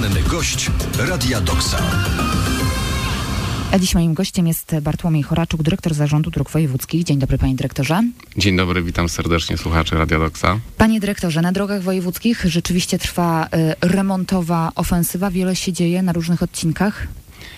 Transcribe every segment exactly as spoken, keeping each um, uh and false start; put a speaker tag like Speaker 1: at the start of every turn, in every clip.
Speaker 1: Specjalny gość Radia Doksa.
Speaker 2: A dziś moim gościem jest Bartłomiej Choraczuk, dyrektor Zarządu Dróg Wojewódzkich. Dzień dobry, panie dyrektorze.
Speaker 3: Dzień dobry, witam serdecznie słuchaczy Radia Doksa.
Speaker 2: Panie dyrektorze, na drogach wojewódzkich rzeczywiście trwa y, remontowa ofensywa. Wiele się dzieje na różnych odcinkach.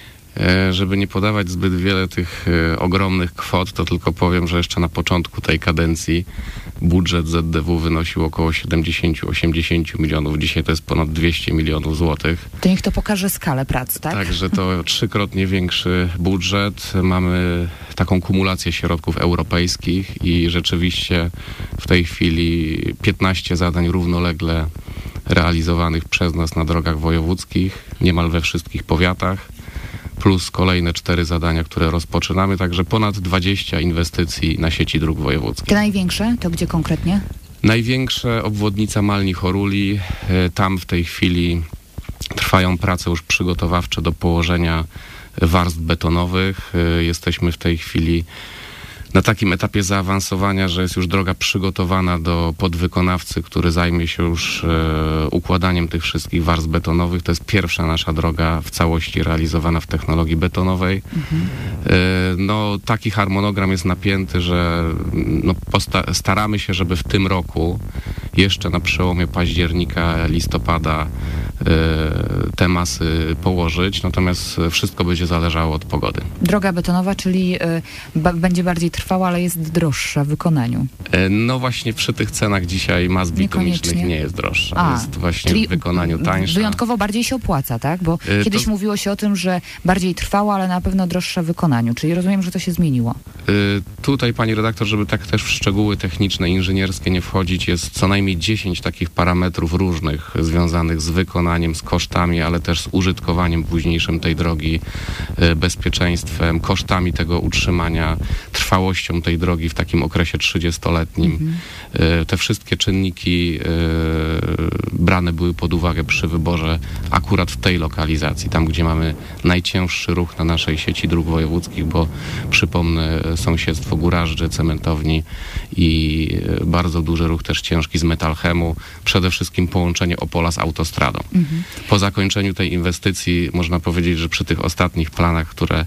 Speaker 3: E, żeby nie podawać zbyt wiele tych e, ogromnych kwot, to tylko powiem, że jeszcze na początku tej kadencji budżet Z D W wynosił około siedemdziesiąt do osiemdziesięciu milionów. Dzisiaj to jest ponad dwieście milionów złotych.
Speaker 2: To niech to pokaże skalę prac, tak?
Speaker 3: Także to trzykrotnie większy budżet. Mamy taką kumulację środków europejskich i rzeczywiście w tej chwili piętnaście zadań równolegle realizowanych przez nas na drogach wojewódzkich, niemal we wszystkich powiatach, plus kolejne cztery zadania, które rozpoczynamy, także ponad dwadzieścia inwestycji na sieci dróg wojewódzkich.
Speaker 2: Te największe to gdzie konkretnie?
Speaker 3: Największe obwodnica Malni Choruli. Tam w tej chwili trwają prace już przygotowawcze do położenia warstw betonowych. Jesteśmy w tej chwili na takim etapie zaawansowania, że jest już droga przygotowana do podwykonawcy, który zajmie się już e, układaniem tych wszystkich warstw betonowych. To jest pierwsza nasza droga w całości realizowana w technologii betonowej. Mhm. E, no, taki harmonogram jest napięty, że no, posta- staramy się, żeby w tym roku, jeszcze na przełomie października, listopada, e, te masy położyć. Natomiast wszystko będzie zależało od pogody.
Speaker 2: Droga betonowa, czyli y, ba- będzie bardziej trwała, ale jest droższa w wykonaniu.
Speaker 3: No właśnie przy tych cenach dzisiaj mas bitumicznych nie jest droższa.
Speaker 2: A,
Speaker 3: jest właśnie
Speaker 2: czyli
Speaker 3: w wykonaniu tańsza.
Speaker 2: Wyjątkowo bardziej się opłaca, tak? Bo
Speaker 3: y,
Speaker 2: kiedyś
Speaker 3: to...
Speaker 2: mówiło się o tym, że bardziej trwała, ale na pewno droższa w wykonaniu. Czyli rozumiem, że to się zmieniło.
Speaker 3: Y, tutaj, pani redaktor, żeby tak też w szczegóły techniczne, inżynierskie nie wchodzić, jest co najmniej dziesięć takich parametrów różnych związanych z wykonaniem, z kosztami, ale też z użytkowaniem późniejszym tej drogi, y, bezpieczeństwem, kosztami tego utrzymania, trwałością tej drogi w takim okresie trzydziestoletnim. Mhm. Te wszystkie czynniki brane były pod uwagę przy wyborze akurat w tej lokalizacji, tam gdzie mamy najcięższy ruch na naszej sieci dróg wojewódzkich, bo przypomnę, sąsiedztwo Górażdży, cementowni i bardzo duży ruch też ciężki z Metalchemu, przede wszystkim połączenie Opola z autostradą. Mhm. Po zakończeniu tej inwestycji można powiedzieć, że przy tych ostatnich planach, które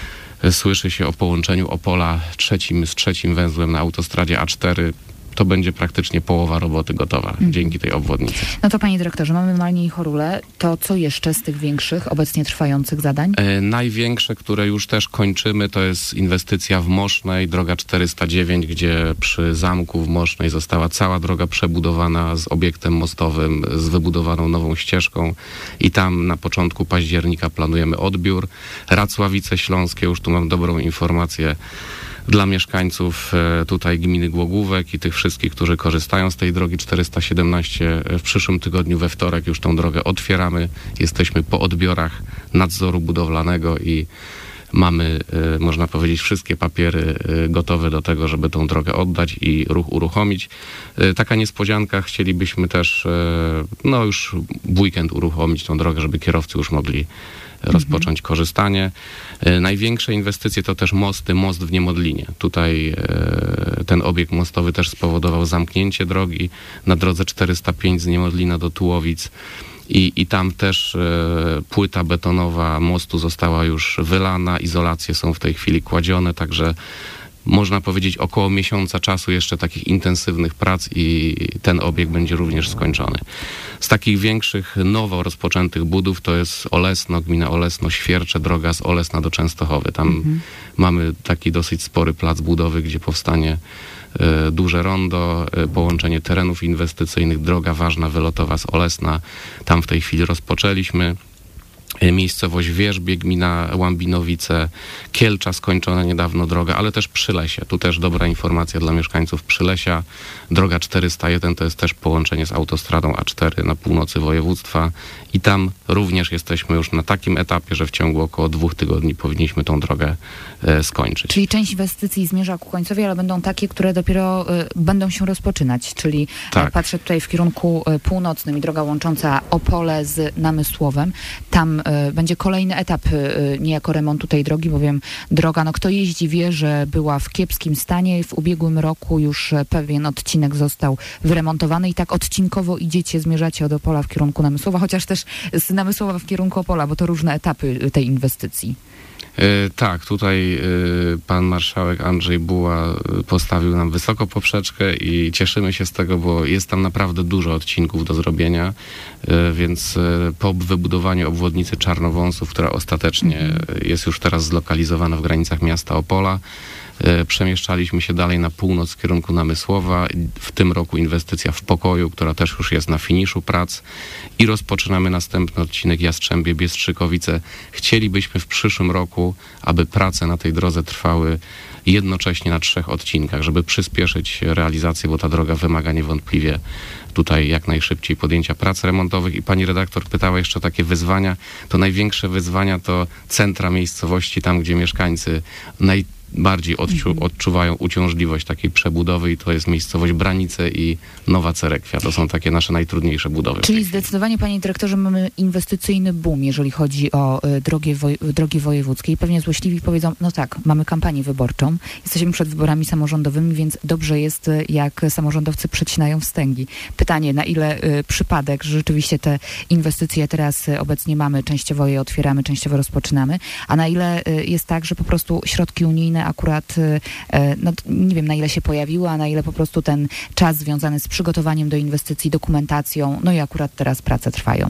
Speaker 3: słyszy się o połączeniu Opola trzecim z trzecim węzłem na autostradzie A cztery, to będzie praktycznie połowa roboty gotowa mm. dzięki tej obwodnicy.
Speaker 2: No to panie dyrektorze, mamy Malnię i Chorulę. To co jeszcze z tych większych, obecnie trwających zadań?
Speaker 3: E, największe, które już też kończymy, to jest inwestycja w Mosznej, droga czterysta dziewięć, gdzie przy zamku w Mosznej została cała droga przebudowana z obiektem mostowym, z wybudowaną nową ścieżką i tam na początku października planujemy odbiór. Racławice Śląskie, już tu mam dobrą informację dla mieszkańców tutaj gminy Głogówek i tych wszystkich, którzy korzystają z tej drogi czterysta siedemnaście. W przyszłym tygodniu we wtorek już tą drogę otwieramy. Jesteśmy po odbiorach nadzoru budowlanego i mamy, można powiedzieć, wszystkie papiery gotowe do tego, żeby tą drogę oddać i ruch uruchomić. Taka niespodzianka, chcielibyśmy też no już w weekend uruchomić tą drogę, żeby kierowcy już mogli rozpocząć mhm. korzystanie. Największe inwestycje to też mosty, most w Niemodlinie. Tutaj ten obiekt mostowy też spowodował zamknięcie drogi na drodze czterysta pięć z Niemodlina do Tułowic. I, i tam też e, płyta betonowa mostu została już wylana, izolacje są w tej chwili kładzione, także można powiedzieć około miesiąca czasu jeszcze takich intensywnych prac i ten obiekt będzie również skończony. Z takich większych, nowo rozpoczętych budów to jest Olesno, gmina Olesno, Świercze, droga z Olesna do Częstochowy. Tam mhm. mamy taki dosyć spory plac budowy, gdzie powstanie e, duże rondo, e, połączenie terenów inwestycyjnych, droga ważna wylotowa z Olesna. Tam w tej chwili rozpoczęliśmy. Miejscowość Wierzbie, gmina Łambinowice, Kielcza, skończona niedawno droga, ale też Przylesie. Tu też dobra informacja dla mieszkańców Przylesia. Droga czterysta jeden to jest też połączenie z autostradą A cztery na północy województwa i tam również jesteśmy już na takim etapie, że w ciągu około dwóch tygodni powinniśmy tą drogę e, skończyć.
Speaker 2: Czyli część inwestycji zmierza ku końcowi, ale będą takie, które dopiero e, będą się rozpoczynać, czyli tak. e, patrzę tutaj w kierunku e, północnym i droga łącząca Opole z Namysłowem. Tam powiem, będzie kolejny etap niejako remontu tej drogi, bowiem droga, no kto jeździ wie, że była w kiepskim stanie. W ubiegłym roku już pewien odcinek został wyremontowany i tak odcinkowo idziecie, zmierzacie od Opola w kierunku Namysłowa, chociaż też z Namysłowa w kierunku Opola, bo to różne etapy tej inwestycji.
Speaker 3: Tak, tutaj pan marszałek Andrzej Buła postawił nam wysoko poprzeczkę i cieszymy się z tego, bo jest tam naprawdę dużo odcinków do zrobienia, więc po wybudowaniu obwodnicy Czarnowąsów, która ostatecznie mm-hmm. jest już teraz zlokalizowana w granicach miasta Opola, przemieszczaliśmy się dalej na północ w kierunku Namysłowa. W tym roku inwestycja w Pokoju, która też już jest na finiszu prac i rozpoczynamy następny odcinek Jastrzębie-Biestrzykowice. Chcielibyśmy w przyszłym roku, aby prace na tej drodze trwały jednocześnie na trzech odcinkach, żeby przyspieszyć realizację, bo ta droga wymaga niewątpliwie tutaj jak najszybciej podjęcia prac remontowych. I pani redaktor pytała jeszcze o takie wyzwania. To największe wyzwania to centra miejscowości, tam gdzie mieszkańcy naj bardziej odczu- odczuwają uciążliwość takiej przebudowy i to jest miejscowość Branice i Nowa Cerekwia. To są takie nasze najtrudniejsze budowy.
Speaker 2: Czyli zdecydowanie, panie dyrektorze, mamy inwestycyjny boom, jeżeli chodzi o y, drogie, woj- drogi wojewódzkie i pewnie złośliwi powiedzą, no tak, mamy kampanię wyborczą, jesteśmy przed wyborami samorządowymi, więc dobrze jest, y, jak samorządowcy przecinają wstęgi. Pytanie, na ile y, przypadek, że rzeczywiście te inwestycje teraz y, obecnie mamy, częściowo je otwieramy, częściowo rozpoczynamy, a na ile y, jest tak, że po prostu środki unijne akurat, no nie wiem na ile się pojawiły, a na ile po prostu ten czas związany z przygotowaniem do inwestycji, dokumentacją, no i akurat teraz prace trwają.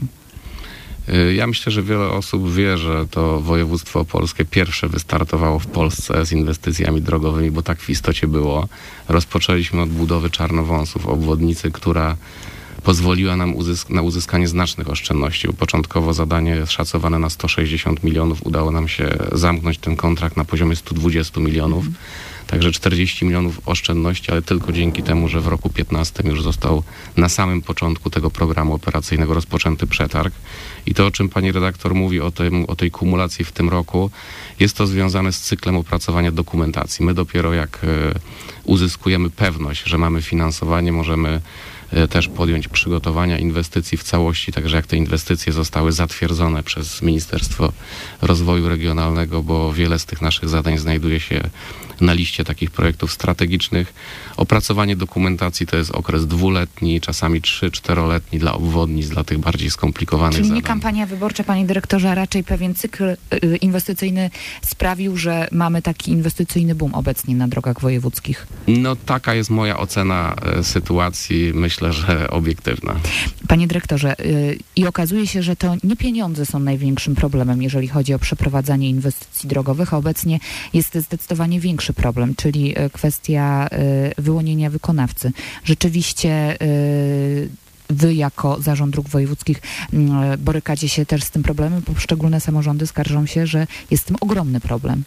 Speaker 3: Ja myślę, że wiele osób wie, że to województwo opolskie pierwsze wystartowało w Polsce z inwestycjami drogowymi, bo tak w istocie było. Rozpoczęliśmy od budowy Czarnowąsów, obwodnicy, która pozwoliła nam uzysk- na uzyskanie znacznych oszczędności. Bo początkowo zadanie szacowane na sto sześćdziesiąt milionów. Udało nam się zamknąć ten kontrakt na poziomie sto dwadzieścia milionów. Mm. Także czterdzieści milionów oszczędności, ale tylko dzięki temu, że w roku piętnastym już został na samym początku tego programu operacyjnego rozpoczęty przetarg. I to, o czym pani redaktor mówi, o, tym, o tej kumulacji w tym roku, jest to związane z cyklem opracowania dokumentacji. My dopiero jak y, uzyskujemy pewność, że mamy finansowanie, możemy też podjąć przygotowania inwestycji w całości, także jak te inwestycje zostały zatwierdzone przez Ministerstwo Rozwoju Regionalnego, bo wiele z tych naszych zadań znajduje się na liście takich projektów strategicznych. Opracowanie dokumentacji to jest okres dwuletni, czasami trzy, czteroletni dla obwodnic, dla tych bardziej skomplikowanych
Speaker 2: Czyli
Speaker 3: zadań.
Speaker 2: nie kampania wyborcza, panie dyrektorze, a raczej pewien cykl y, inwestycyjny sprawił, że mamy taki inwestycyjny boom obecnie na drogach wojewódzkich.
Speaker 3: No taka jest moja ocena y, sytuacji, myślę, że obiektywna.
Speaker 2: Panie dyrektorze, y, i okazuje się, że to nie pieniądze są największym problemem, jeżeli chodzi o przeprowadzanie inwestycji drogowych, a obecnie jest zdecydowanie większy problem, czyli y, kwestia y, wyłonienia wykonawcy. Rzeczywiście y, wy jako Zarząd Dróg Wojewódzkich borykacie się też z tym problemem. Poszczególne samorządy skarżą się, że jest z tym ogromny problem.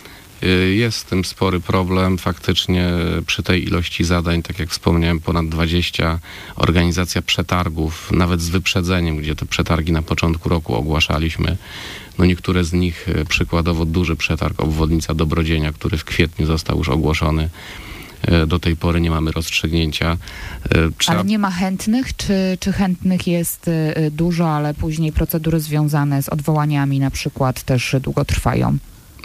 Speaker 3: Jest z tym spory problem. Faktycznie przy tej ilości zadań, tak jak wspomniałem, ponad dwadzieścia, organizacja przetargów, nawet z wyprzedzeniem, gdzie te przetargi na początku roku ogłaszaliśmy. No niektóre z nich, przykładowo duży przetarg obwodnica Dobrodzienia, który w kwietniu został już ogłoszony. Do tej pory nie mamy rozstrzygnięcia. Trzeba...
Speaker 2: Ale nie ma chętnych? Czy, czy chętnych jest dużo, ale później procedury związane z odwołaniami na przykład też długo trwają?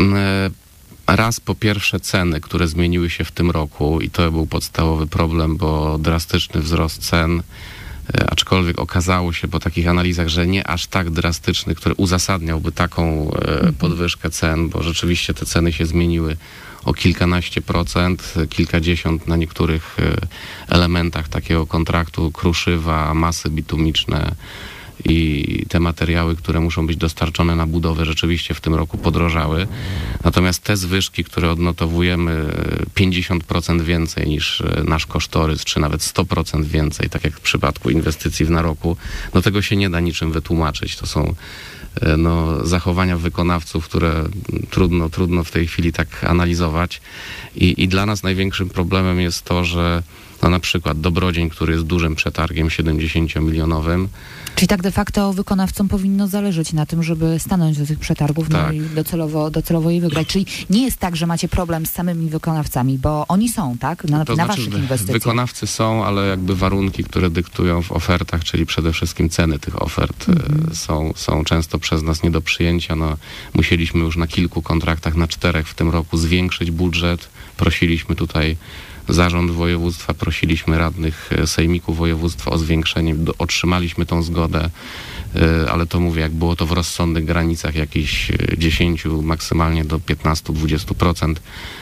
Speaker 3: Raz po pierwsze ceny, które zmieniły się w tym roku i to był podstawowy problem, bo drastyczny wzrost cen, aczkolwiek okazało się po takich analizach, że nie aż tak drastyczny, który uzasadniałby taką podwyżkę cen, bo rzeczywiście te ceny się zmieniły o kilkanaście procent, kilkadziesiąt na niektórych elementach takiego kontraktu, kruszywa, masy bitumiczne i te materiały, które muszą być dostarczone na budowę, rzeczywiście w tym roku podrożały. Natomiast te zwyżki, które odnotowujemy pięćdziesiąt procent więcej niż nasz kosztorys, czy nawet sto procent więcej, tak jak w przypadku inwestycji w Naroku, no tego się nie da niczym wytłumaczyć. To są no, zachowania wykonawców, które trudno, trudno w tej chwili tak analizować. I, i dla nas największym problemem jest to, że No na przykład Dobrodzień, który jest dużym przetargiem siedemdziesięciomilionowym.
Speaker 2: Czyli tak de facto wykonawcom powinno zależeć na tym, żeby stanąć do tych przetargów,
Speaker 3: Tak.
Speaker 2: no i docelowo, docelowo je wygrać. Czyli nie jest tak, że macie problem z samymi wykonawcami, bo oni są, tak? Na,
Speaker 3: To
Speaker 2: na
Speaker 3: znaczy,
Speaker 2: waszych
Speaker 3: wy-
Speaker 2: inwestycjach.
Speaker 3: wykonawcy są, ale jakby warunki, które dyktują w ofertach, czyli przede wszystkim ceny tych ofert
Speaker 2: Mhm.
Speaker 3: e, są, są często przez nas nie do przyjęcia. No, musieliśmy już na kilku kontraktach, na czterech w tym roku zwiększyć budżet. Prosiliśmy tutaj zarząd województwa, prosiliśmy radnych e, sejmiku województwa o zwiększenie. Do, otrzymaliśmy tą zgodę, e, ale to mówię, jak było to w rozsądnych granicach jakichś e, dziesięć, maksymalnie do piętnaście do dwudziestu procent.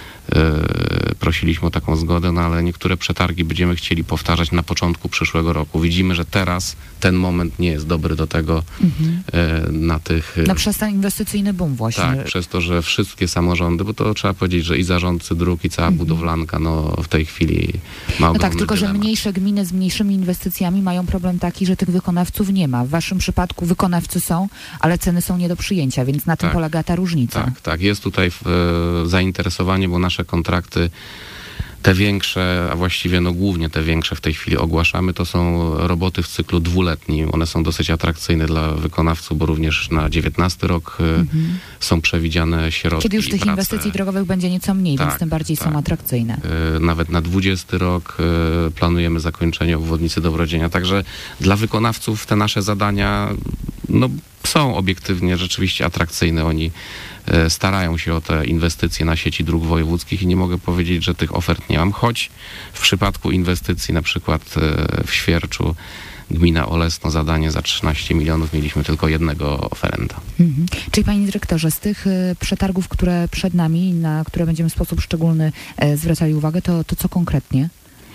Speaker 3: E, prosiliśmy o taką zgodę, no ale niektóre przetargi będziemy chcieli powtarzać na początku przyszłego roku. Widzimy, że teraz ten moment nie jest dobry do tego
Speaker 2: Mhm.
Speaker 3: e, na tych... e,
Speaker 2: No przez ten inwestycyjny boom właśnie.
Speaker 3: tak, przez to, że wszystkie samorządy, bo to trzeba powiedzieć, że i zarządcy dróg, i cała
Speaker 2: Mhm.
Speaker 3: budowlanka, no w tej chwili ma
Speaker 2: No
Speaker 3: ogromny
Speaker 2: tak, tylko że
Speaker 3: dylemat.
Speaker 2: mniejsze gminy z mniejszymi inwestycjami mają problem taki, że tych wykonawców nie ma. W waszym przypadku wykonawcy są, ale ceny są nie do przyjęcia, więc na tym
Speaker 3: Tak.
Speaker 2: polega ta różnica.
Speaker 3: Tak, tak. Jest tutaj e, zainteresowanie, bo nasze kontrakty, te większe, a właściwie no głównie te większe w tej chwili ogłaszamy, to są roboty w cyklu dwuletnim. One są dosyć atrakcyjne dla wykonawców, bo również na dziewiętnasty rok e,
Speaker 2: Mhm.
Speaker 3: są przewidziane środki.
Speaker 2: Kiedy już
Speaker 3: i
Speaker 2: tych
Speaker 3: prace.
Speaker 2: inwestycji drogowych będzie nieco mniej,
Speaker 3: Tak,
Speaker 2: więc tym bardziej
Speaker 3: tak.
Speaker 2: są atrakcyjne.
Speaker 3: E, Nawet na dwudziesty rok e, planujemy zakończenie obwodnicy Dobrodzienia. Także dla wykonawców te nasze zadania no, są obiektywnie rzeczywiście atrakcyjne. Oni e, starają się o te inwestycje na sieci dróg wojewódzkich i nie mogę powiedzieć, że tych ofert nie mam, choć w przypadku inwestycji na przykład e, w Świerczu gmina Olesno zadanie za trzynaście milionów mieliśmy tylko jednego oferenta.
Speaker 2: Mhm. Czyli panie dyrektorze, z tych y, przetargów, które przed nami, na które będziemy w sposób szczególny e, zwracali uwagę, to, to co konkretnie?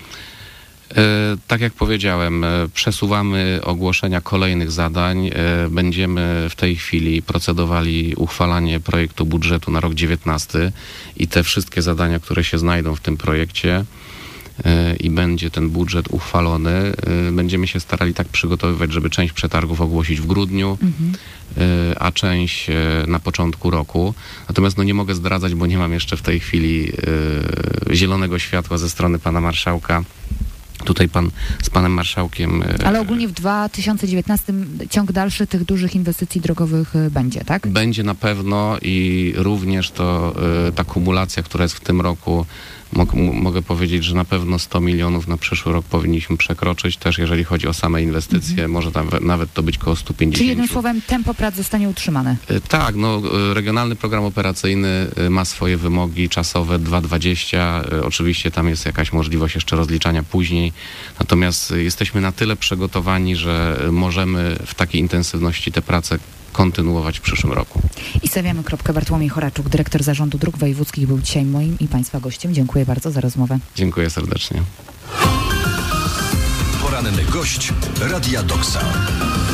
Speaker 3: E, Tak jak powiedziałem, e, przesuwamy ogłoszenia kolejnych zadań. E, Będziemy w tej chwili procedowali uchwalanie projektu budżetu na rok dziewiętnasty i te wszystkie zadania, które się znajdą w tym projekcie e, i będzie ten budżet uchwalony, e, będziemy się starali tak przygotowywać, żeby część przetargów ogłosić w grudniu,
Speaker 2: Mhm.
Speaker 3: e, a część e, na początku roku. Natomiast no nie mogę zdradzać, bo nie mam jeszcze w tej chwili e, zielonego światła ze strony pana marszałka. Tutaj pan z panem marszałkiem... e,
Speaker 2: Ale ogólnie w dwa tysiące dziewiętnastym ciąg dalszy tych dużych inwestycji drogowych y, będzie, tak?
Speaker 3: Będzie na pewno i również to e, ta kumulacja, która jest w tym roku, mog, m- mogę powiedzieć, że na pewno sto milionów na przyszły rok powinniśmy przekroczyć, też jeżeli chodzi o same inwestycje,
Speaker 2: Mhm.
Speaker 3: może tam we- nawet to być koło sto pięćdziesiąt.
Speaker 2: Czyli jednym słowem tempo prac zostanie utrzymane.
Speaker 3: E, Tak, no e, Regionalny Program Operacyjny e, ma swoje wymogi czasowe dwa dwadzieścia. E, Oczywiście tam jest jakaś możliwość jeszcze rozliczania później. Natomiast e, jesteśmy na tyle przygotowani, że e, możemy w takiej intensywności te prace kontynuować w przyszłym roku.
Speaker 2: I stawiamy kropkę. Bartłomiej Choraczuk, dyrektor Zarządu Dróg Wojewódzkich, był dzisiaj moim i państwa gościem. Dziękuję bardzo za rozmowę.
Speaker 3: Dziękuję serdecznie.
Speaker 1: Poranny gość Radia Doksa.